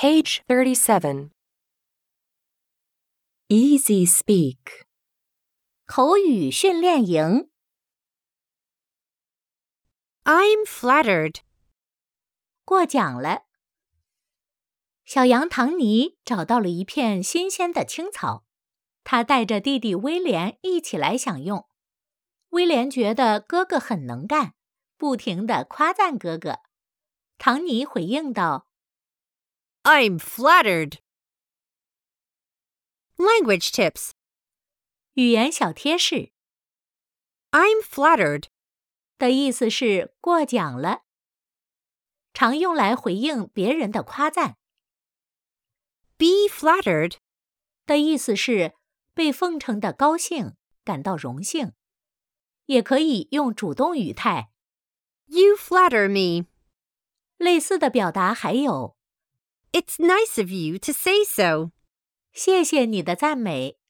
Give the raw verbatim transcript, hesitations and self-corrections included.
Page thirty-seven. Easy speak. 口语训练营。 I'm flattered. 过奖了。小羊唐尼找到了一片新鲜的青草，他带着弟弟威廉一起来享用。威廉觉得哥哥很能干，不停地夸赞哥哥。唐尼回应道 I'm flattered. Language tips. 语言小贴士 I'm flattered. 的意思是过奖了，常用来回应别人的夸赞。 Be flattered. 的意思是被奉承的高兴，感到荣幸。也可以用主动语态。 You flatter me. 类似的表达还有 It's nice of you to say so. 谢谢你的赞美。